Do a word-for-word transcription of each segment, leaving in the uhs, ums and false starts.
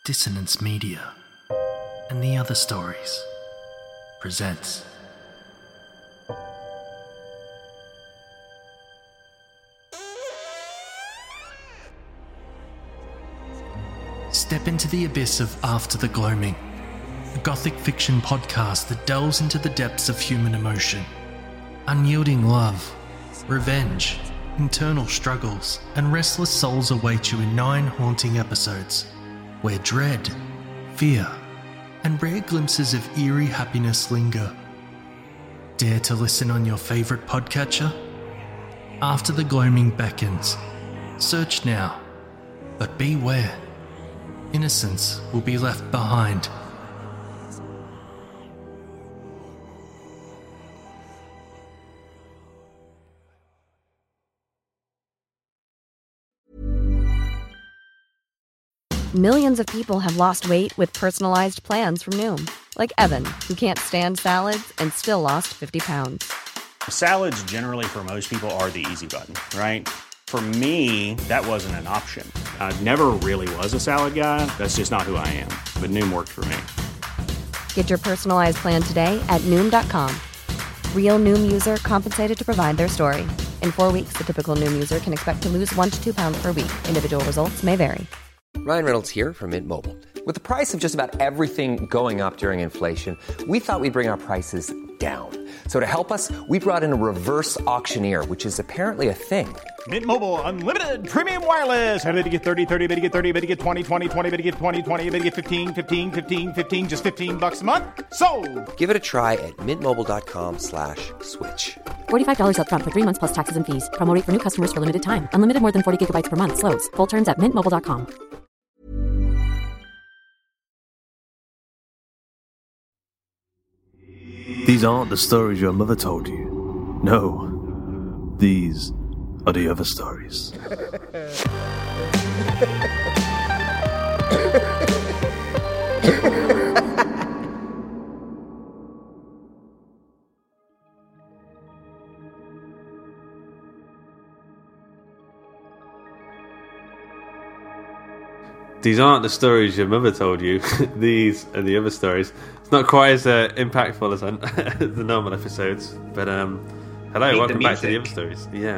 Dissonance Media and the Other Stories presents Step into the abyss of After the Gloaming, a gothic fiction podcast that delves into the depths of human emotion, unyielding love, revenge, internal struggles, and restless souls await you in nine haunting episodes, where dread, fear, and rare glimpses of eerie happiness linger. Dare to listen on your favourite podcatcher? After the Gloaming beckons. Search now, but beware. Innocence will be left behind. Millions of people have lost weight with personalized plans from Noom. Like Evan, who can't stand salads and still lost fifty pounds. Salads generally for most people are the easy button, right? For me, that wasn't an option. I never really was a salad guy. That's just not who I am. But Noom worked for me. Get your personalized plan today at Noom dot com. Real Noom user compensated to provide their story. In four weeks, the typical Noom user can expect to lose one to two pounds per week. Individual results may vary. Ryan Reynolds here from Mint Mobile. With the price of just about everything going up during inflation, we thought we'd bring our prices down. So to help us, we brought in a reverse auctioneer, which is apparently a thing. Mint Mobile Unlimited Premium Wireless. How to get thirty, thirty, how to get thirty, how to get twenty, twenty, twenty, how to get twenty, twenty, how to get fifteen, fifteen, fifteen, fifteen, just fifteen bucks a month? Sold! Give it a try at mintmobile.com slash switch. forty-five dollars up front for three months plus taxes and fees. Promo rate for new customers for limited time. Unlimited more than forty gigabytes per month. Slows full terms at mint mobile dot com. These aren't the stories your mother told you. No, these are the other stories. These aren't the stories your mother told you. These are the other stories. It's not quite as uh, impactful as, as the normal episodes, but um, hello, welcome back to the other stories. Yeah.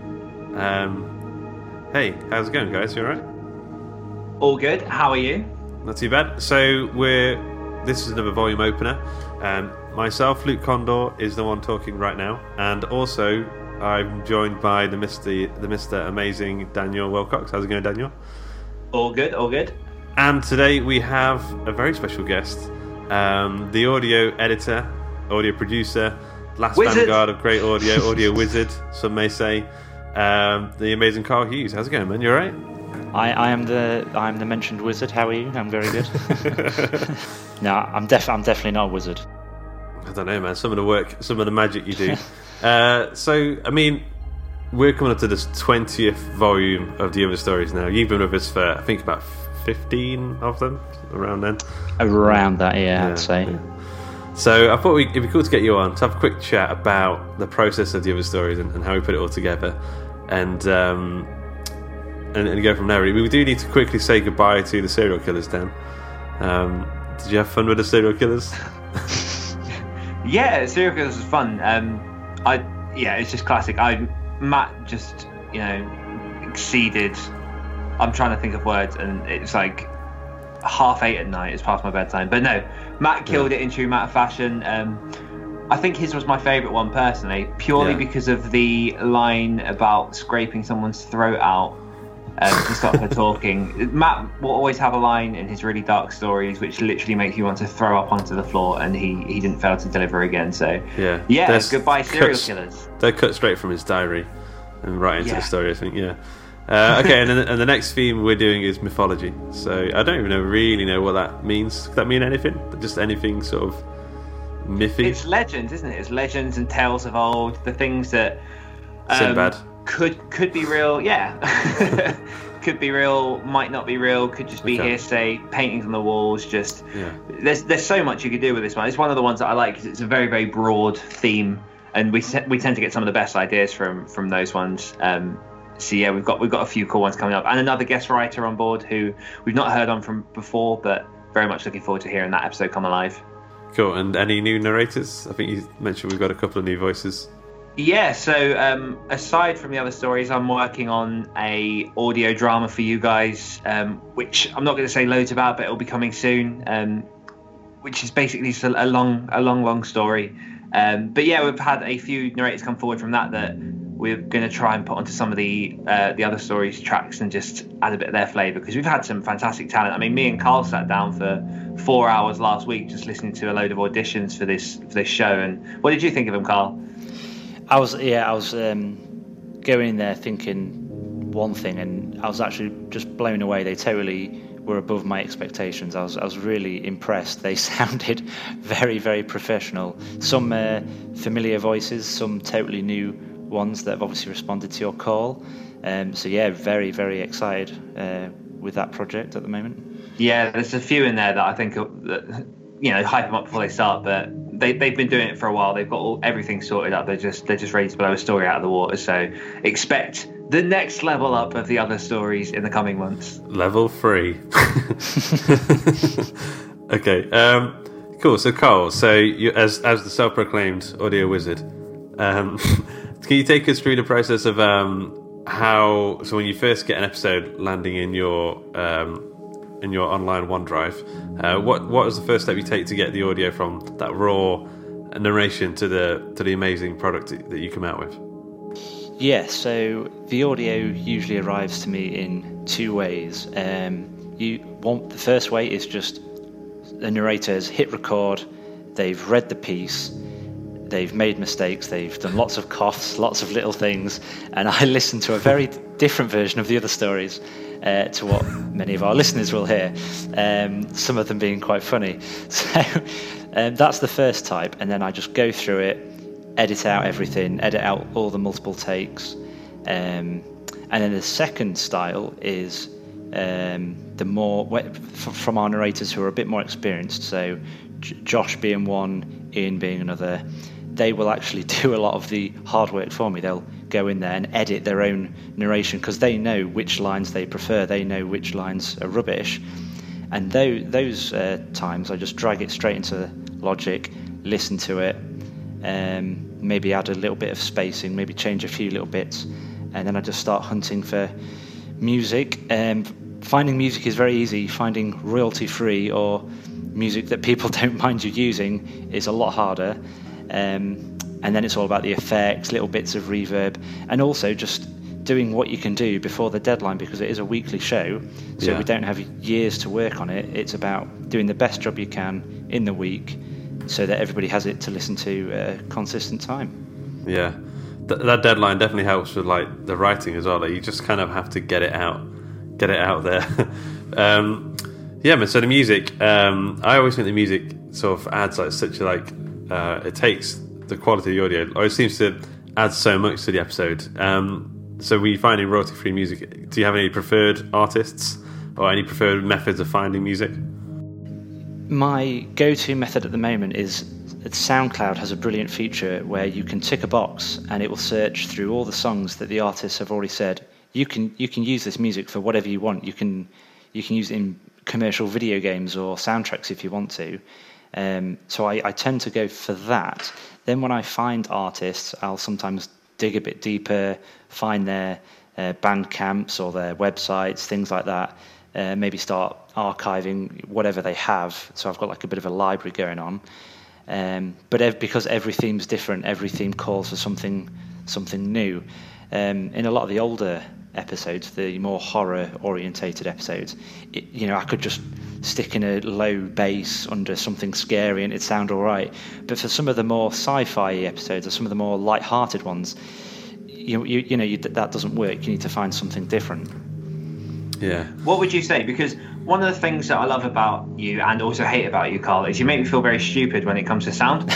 Um, hey, how's it going, guys? You all right? All good. How are you? Not too bad. So we're. This is another volume opener. Um, myself, Luke Condor, is the one talking right now, and also I'm joined by the Mister the Mister Amazing Daniel Wilcox. How's it going, Daniel? All good, all good. And today we have a very special guest, um, the audio editor, audio producer, last wizard. vanguard of great audio, audio wizard, some may say, um, the amazing Carl Hughes. How's it going, man? You all right? I, I am the I am the mentioned wizard. How are you? I'm very good. No, I'm def I'm definitely not a wizard. I don't know, man. Some of the work, some of the magic you do. uh, so, I mean, we're coming up to this twentieth volume of the other stories now. You've been with us for, I think, about fifteen of them, around then. Around that, yeah, yeah I'd say. Yeah. So I thought we, it'd be cool to get you on to have a quick chat about the process of the other stories and, and how we put it all together, and um, and, and go from there. We do need to quickly say goodbye to the serial killers, Dan. Um, did you have fun with the serial killers? Yeah, serial killers was fun. Um, I yeah, it's just classic. I. Matt just, you know, exceeded. I'm trying to think of words, and it's like half eight at night. It's past my bedtime. But no, Matt killed yeah. it in true Matt fashion. Um, I think his was my favourite one personally, purely yeah. because of the line about scraping someone's throat out um, to stop her talking. Matt will always have a line in his really dark stories which literally makes you want to throw up onto the floor, and he, he didn't fail to deliver again. So yeah, yeah, There's goodbye serial cuts, killers. They're cut straight from his diary and right into yeah. the story, I think. Yeah. Uh, okay, and, then, and the next theme we're doing is mythology. So I don't even know, really know what that means. Could that mean anything? Just anything sort of mythy? It's legends, isn't it? It's legends and tales of old. The things that um, Sinbad could could be real. Yeah. Could be real, might not be real, could just be okay. hearsay, paintings on the walls, just yeah. there's there's so much you could do with this one. It's one of the ones that I like because it's a very, very broad theme, and we we tend to get some of the best ideas from from those ones. Um, so yeah, we've got we've got a few cool ones coming up, and another guest writer on board who we've not heard on from before, but very much looking forward to hearing that episode come alive. Cool. And any new narrators? I think you mentioned we've got a couple of new voices. Yeah, so um, aside from the other stories, I'm working on a audio drama for you guys, um, which I'm not going to say loads about, but it'll be coming soon. Um, which is basically just a, a long, a long, long story. Um, but yeah, we've had a few narrators come forward from that that we're going to try and put onto some of the uh, the other stories tracks and just add a bit of their flavour, because we've had some fantastic talent. I mean, me and Carl sat down for four hours last week just listening to a load of auditions for this for this show. And what did you think of them, Carl? I was yeah, I was um, going in there thinking one thing, and I was actually just blown away. They totally were above my expectations. I was I was really impressed. They sounded very, very professional. Some uh, familiar voices, some totally new ones that have obviously responded to your call. Um, so yeah, very, very excited uh, with that project at the moment. Yeah, there's a few in there that I think are, that, you know, hype them up before they start, but they they've been doing it for a while. They've got all, everything sorted up. They're just they're just ready to blow a story out of the water. So expect the next level up of the other stories in the coming months. Level three. Okay, um, cool. So Carl, so you, as as the self-proclaimed audio wizard, um, can you take us through the process of um, how? So when you first get an episode landing in your um, in your online OneDrive, uh, what what is the first step you take to get the audio from that raw narration to the to the amazing product that you come out with? Yeah, so the audio usually arrives to me in two ways. Um, you want the first way is just the narrators hit record, they've read the piece, they've made mistakes, they've done lots of coughs, lots of little things, and I listen to a very different version of the other stories uh, to what many of our listeners will hear, um, some of them being quite funny. So um, that's the first type, and then I just go through it, edit out everything, edit out all the multiple takes. Um, and then the second style is um, the more, from our narrators who are a bit more experienced, so J- Josh being one, Ian being another, they will actually do a lot of the hard work for me. They'll go in there and edit their own narration because they know which lines they prefer, they know which lines are rubbish. And those, those uh, times I just drag it straight into Logic, listen to it, Um, maybe add a little bit of spacing, maybe change a few little bits, and then I just start hunting for music. Um, finding music is very easy. Finding royalty-free or music that people don't mind you using is a lot harder. Um, and then it's all about the effects, little bits of reverb, and also just doing what you can do before the deadline, because it is a weekly show, so yeah. we don't have years to work on it. It's about doing the best job you can in the week, so that everybody has it to listen to at a consistent time. Yeah, Th- that deadline definitely helps with like the writing as well. Like, you just kind of have to get it out, get it out there. um, yeah, but so the music, um, I always think the music sort of adds like such a like uh, it takes the quality of the audio, or it seems to add so much to the episode. Um, so were you finding royalty-free music? Do you have any preferred artists or any preferred methods of finding music? My go-to method at the moment is that SoundCloud has a brilliant feature where you can tick a box and it will search through all the songs that the artists have already said. You can you can use this music for whatever you want. You can you can use it in commercial video games or soundtracks if you want to. Um, so I, I tend to go for that. Then when I find artists, I'll sometimes dig a bit deeper, find their uh, band camps or their websites, things like that. Uh, maybe start archiving whatever they have. So I've got like a bit of a library going on. Um, but ev- because every theme's different, every theme calls for something something new. Um, in a lot of the older episodes, the more horror-orientated episodes, it, you know, I could just stick in a low bass under something scary and it'd sound all right. But for some of the more sci-fi episodes or some of the more light-hearted ones, you you, you know, you, that doesn't work. You need to find something different. Yeah. What would you say? Because one of the things that I love about you and also hate about you, Carl, is you make me feel very stupid when it comes to sound.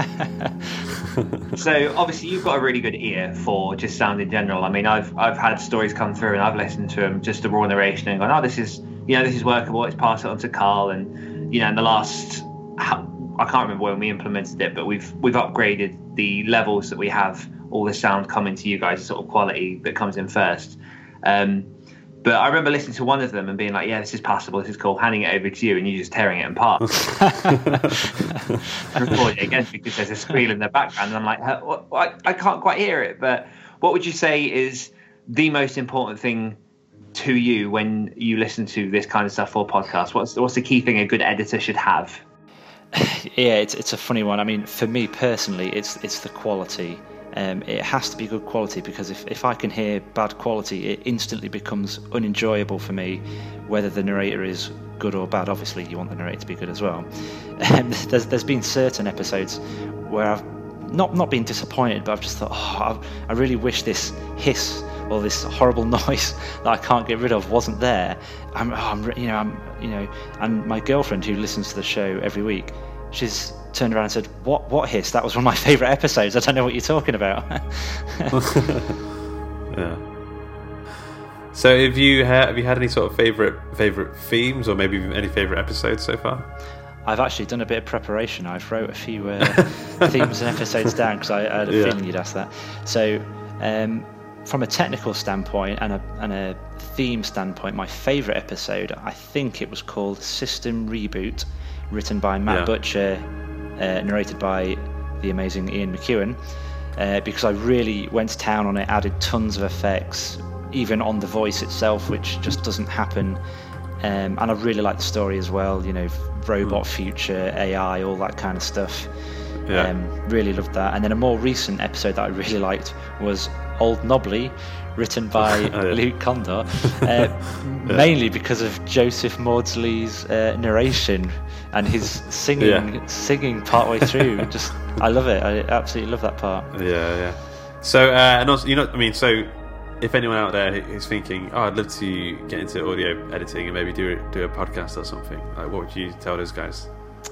So obviously you've got a really good ear for just sound in general. I mean, I've I've had stories come through and I've listened to them, just the raw narration, and gone, oh, this is, you know, this is workable. Let's pass it on to Carl. And you know, in the last, I can't remember when we implemented it, but we've we've upgraded the levels that we have all the sound coming to you guys, sort of quality that comes in first. Um, but I remember listening to one of them and being like, yeah, this is passable, this is cool, handing it over to you and you just tearing it apart. Recording it again because there's a squeal in the background and I'm like, well, I, I can't quite hear it. But what would you say is the most important thing to you when you listen to this kind of stuff for podcasts? What's what's the key thing a good editor should have? Yeah, it's it's a funny one. I mean, for me personally, it's it's the quality. Um, it has to be good quality because if, if I can hear bad quality, it instantly becomes unenjoyable for me, whether the narrator is good or bad. Obviously, you want the narrator to be good as well. Um, there's there's been certain episodes where I've not not been disappointed, but I've just thought, oh, I, I really wish this hiss or this horrible noise that I can't get rid of wasn't there. I'm, oh, I'm you know, I'm, you know, and my girlfriend who listens to the show every week, she's turned around and said, "What? What hiss? That was one of my favourite episodes. I don't know what you're talking about." Yeah. So, have you had have you had any sort of favourite favourite themes, or maybe any favourite episodes so far? I've actually done a bit of preparation. I've wrote a few uh, themes and episodes down because I, I had a Yeah. feeling you'd ask that. So, um, from a technical standpoint and a and a theme standpoint, my favourite episode, I think it was called System Reboot, written by Matt Yeah. Butcher, uh, narrated by the amazing Ian McEwan, uh, because I really went to town on it, added tons of effects, even on the voice itself, which just doesn't happen. Um, and I really like the story as well, you know, robot future, A I, all that kind of stuff. Yeah. Um, really loved that. And then a more recent episode that I really liked was Old Knobbly, written by Oh, yeah. Luke Condor, uh, Yeah. mainly because of Joseph Maudsley's uh, narration and his singing Yeah. singing partway through. Just, I love it. I absolutely love that part. Yeah, yeah. So, uh, and also, you know, I mean, so if anyone out there who's thinking, "Oh, I'd love to get into audio editing and maybe do do a podcast or something," like, what would you tell those guys?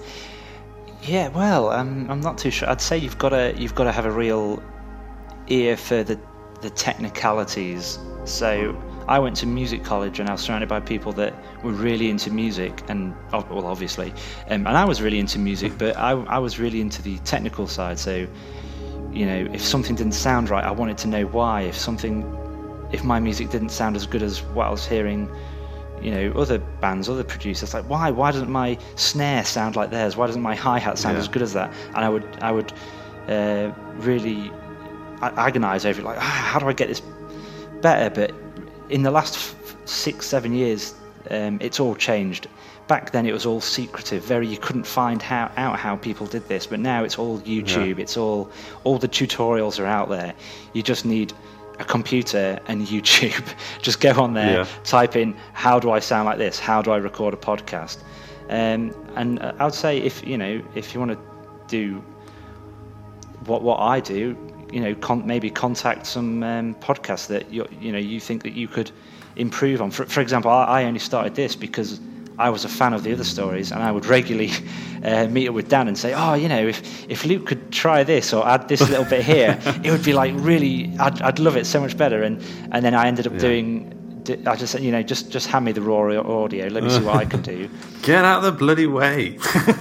Yeah, well, um, I'm not too sure. I'd say you've got to you've got to have a real ear for the the technicalities. So I went to music college and I was surrounded by people that were really into music, and well, obviously, um, and I was really into music, but I, I was really into the technical side. So, you know, if something didn't sound right, I wanted to know why. If something, if my music didn't sound as good as what I was hearing, you know, other bands, other producers, like, why? Why doesn't my snare sound like theirs? Why doesn't my hi-hat sound Yeah. as good as that? And I would, I would uh, really agonize over it, like, ah, how do I get this better? But in the last f- six, seven years, um, it's all changed. Back then, it was all secretive. Very, you couldn't find how, out how people did this. But now it's all YouTube. Yeah. It's all, all the tutorials are out there. You just need a computer and YouTube. Just go on there, Yeah. type in, how do I sound like this? How do I record a podcast? Um, and uh, I would say, if you know, if you want to do what what I do, you know, con- maybe contact some um, podcasts that you you know you think that you could improve on. For, for example, I, I only started this because I was a fan of the other stories, and I would regularly uh, meet up with Dan and say, oh, you know, if if Luke could try this or add this little bit here, it would be like really, I'd I'd love it so much better. And and then I ended up Yeah. doing. I just, you know, just just hand me the raw audio. Let me see what I can do. Get out of the bloody way!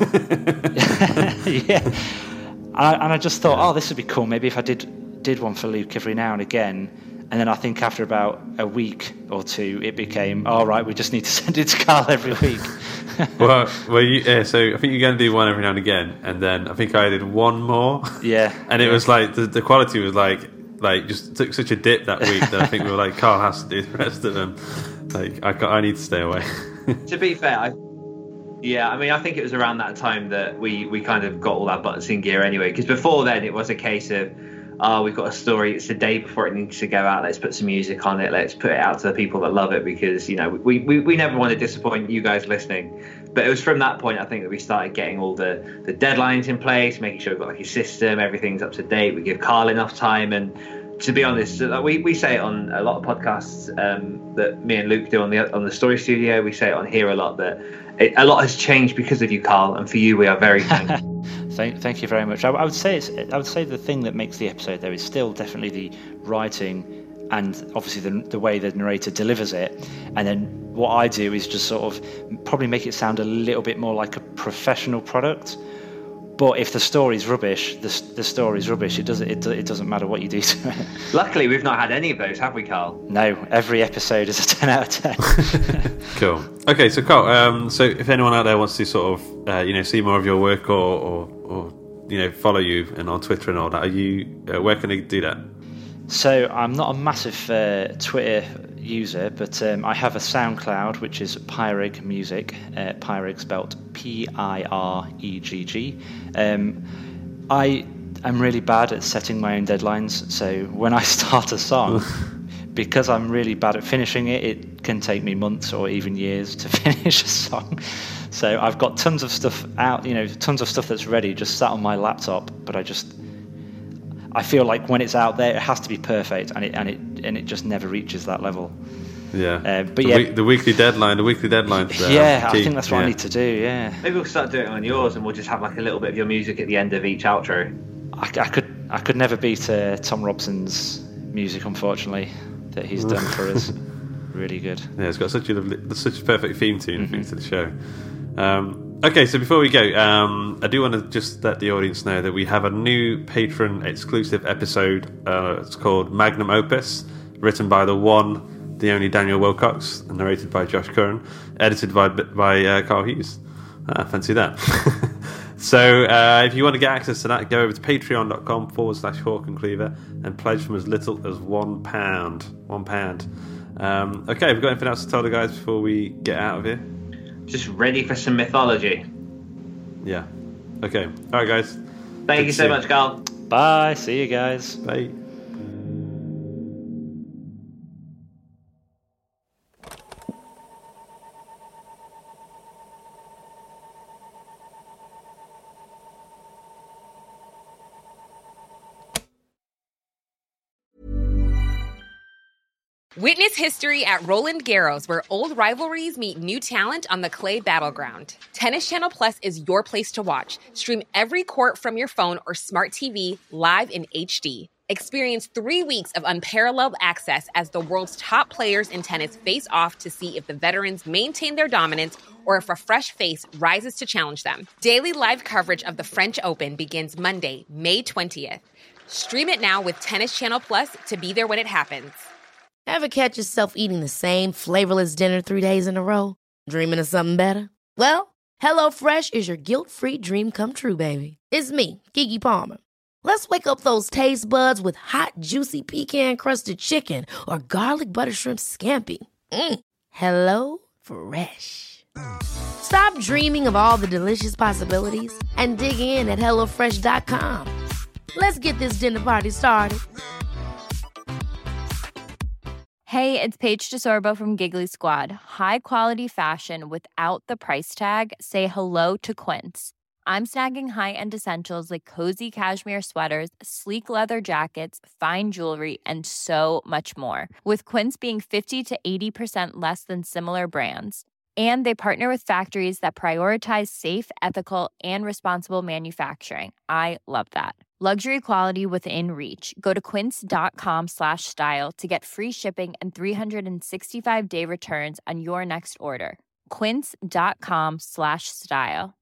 Yeah, and I, and I just thought, oh, this would be cool. Maybe if I did did one for Luke every now and again. And then I think after about a week or two, it became, all right, we just need to send it to Carl every week. well, well, you, yeah, so I think you're going to do one every now and again, and then I think I did one more. Yeah, and it yeah. was like the, the quality was like like just took such a dip that week that I think we were like, Carl has to do the rest of them. Like I, ca- I need to stay away. To be fair, I, yeah, I mean, I think it was around that time that we, we kind of got all our butts in gear anyway. Because before then, it was a case of, oh, we've got a story. It's the day before it needs to go out. Let's put some music on it. Let's put it out to the people that love it, because you know we we, we never want to disappoint you guys listening. But it was from that point, I think, that we started getting all the, the deadlines in place, making sure we've got like a system, everything's up to date. We give Carl enough time. And to be honest, like we, we say it on a lot of podcasts um, that me and Luke do on the on the Story Studio. We say it on here a lot, that it, a lot has changed because of you, Carl, and for you, we are very thankful. Thank, thank you very much. I, I would say it's. I would say the thing that makes the episode though is still definitely the writing, and obviously the the way the narrator delivers it. And then what I do is just sort of probably make it sound a little bit more like a professional product, But if the story's rubbish, the the story's rubbish. It doesn't it, it doesn't matter what you do to it. Luckily, we've not had any of those, have we, Carl? No, every episode is a ten out of ten. Cool. Okay, so Carl, um, so if anyone out there wants to sort of uh, you know see more of your work or, or or you know follow you and on Twitter and all that, are you uh, where can they do that? So I'm not a massive uh, Twitter user, but um, I have a SoundCloud, which is Pyregg Music. Uh, Pyregg spelt P I R E G G. Um, I am really bad at setting my own deadlines. So when I start a song, because I'm really bad at finishing it, it can take me months or even years to finish a song. So I've got tons of stuff out, you know, tons of stuff that's ready, just sat on my laptop, but I just I feel like when it's out there, it has to be perfect, and it and it and it just never reaches that level. Yeah, uh, but the, yeah, week, the weekly deadline, the weekly deadline. Uh, yeah, key. I think that's what yeah. I need to do. Yeah, maybe we'll start doing it on yours, and we'll just have like a little bit of your music at the end of each outro. I, I could I could never beat uh, Tom Robson's music, unfortunately, that he's done for us. Really good. Yeah, it's got such a lovely, such a perfect theme tune Mm-hmm. to the show. Um, okay, so before we go, um, I do want to just let the audience know that we have a new patron exclusive episode. Uh, it's called Magnum Opus, written by the one, the only Daniel Wilcox, and narrated by Josh Curran, edited by by uh, Carl Hughes. Ah, fancy that. So uh, if you want to get access to that, go over to patreon.com forward slash Hawk and Cleaver and pledge from as little as one pound. One pound. Um, okay, have we got anything else to tell the guys before we get out of here? Just ready for some mythology. Yeah. Okay. All right, guys. Thank Good you to so see much, Carl. Bye. See you guys. Bye. Witness history at Roland Garros, where old rivalries meet new talent on the clay battleground. Tennis Channel Plus is your place to watch. Stream every court from your phone or smart T V live in H D. Experience three weeks of unparalleled access as the world's top players in tennis face off to see if the veterans maintain their dominance or if a fresh face rises to challenge them. Daily live coverage of the French Open begins Monday, May twentieth. Stream it now with Tennis Channel Plus to be there when it happens. Ever catch yourself eating the same flavorless dinner three days in a row? Dreaming of something better? Well, HelloFresh is your guilt-free dream come true, baby. It's me, Keke Palmer. Let's wake up those taste buds with hot, juicy pecan-crusted chicken or garlic butter shrimp scampi. Mm. Hello Fresh. Stop dreaming of all the delicious possibilities and dig in at hello fresh dot com. Let's get this dinner party started. Hey, it's Paige DeSorbo from Giggly Squad. High quality fashion without the price tag. Say hello to Quince. I'm snagging high-end essentials like cozy cashmere sweaters, sleek leather jackets, fine jewelry, and so much more. With Quince being fifty to eighty percent less than similar brands. And they partner with factories that prioritize safe, ethical, and responsible manufacturing. I love that. Luxury quality within reach. Go to quince.com slash style to get free shipping and three sixty-five day returns on your next order. Quince.com slash style.